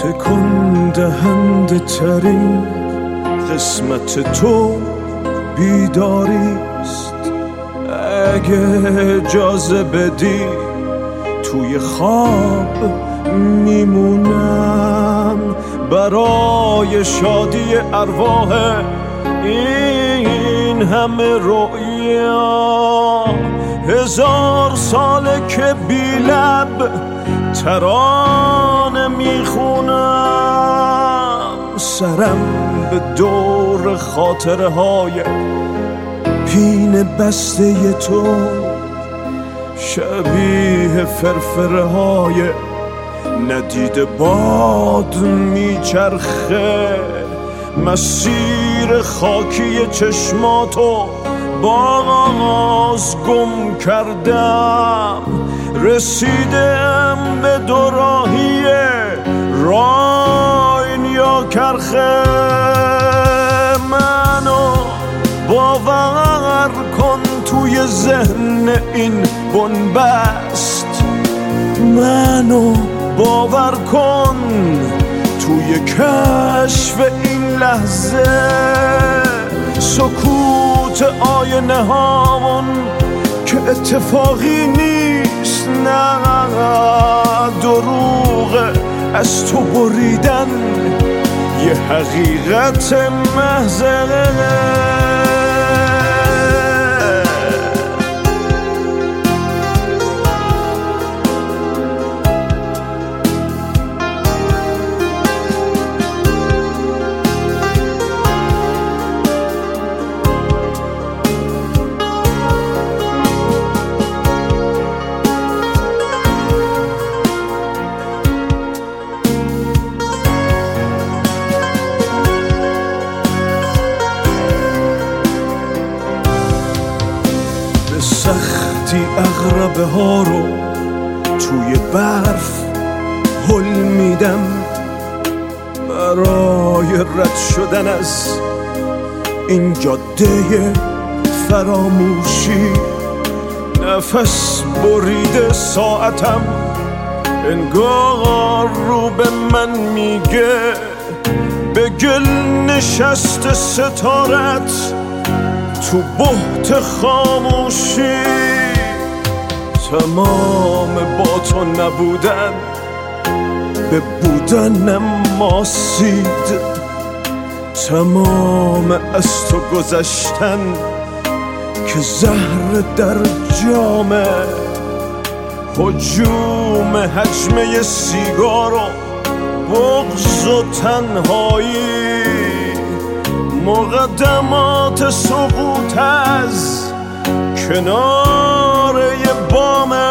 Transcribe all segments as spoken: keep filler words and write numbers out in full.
تکون دهنده ترین قسمت تو بیداریست. اگه اجازه بدی توی خواب میمونم برای شادی ارواح این همه رؤیا. هزار ساله که بی لب ترانه میخونم، سرم به دور خاطره های پین بسته تو شبیه فرفره های ندیده باد میچرخه. مسیر خاکی چشماتو باز گم کردم، رسیدم به دوراهی راین یا کرخه. منو باور کن توی ذهن این بنبست، منو باور کن توی کشف این لحظه. سکوت آینه هامون که اتفاقی نیست، نه دروغه از تو بریدن یه حقیقت محضه. سختی اغربه ها رو توی برف هل میدم برای رد شدن از این جاده فراموشی. نفس بریده ساعتم انگار رو به من میگه به گل نشست ستارت تو بحت خاموشی. تمام با تو نبودن به بودنم ماسید، تمام از تو گذشتن که زهر در جامه. هجوم حجمه سیگار و بغض و تنهایی، مقدمات سقوط از کنار یه بامه.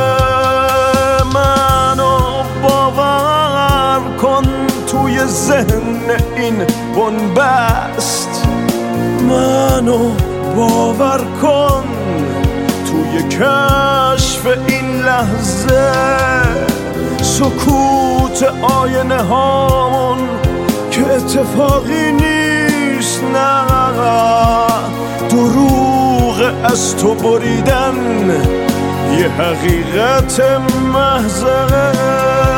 منو باور کن توی ذهن این بنبست، منو باور کن توی کشف این لحظه. سکوت آینه هامون که اتفاقی نیست، نه دروغ از تو بریدن یه حقیقت محض.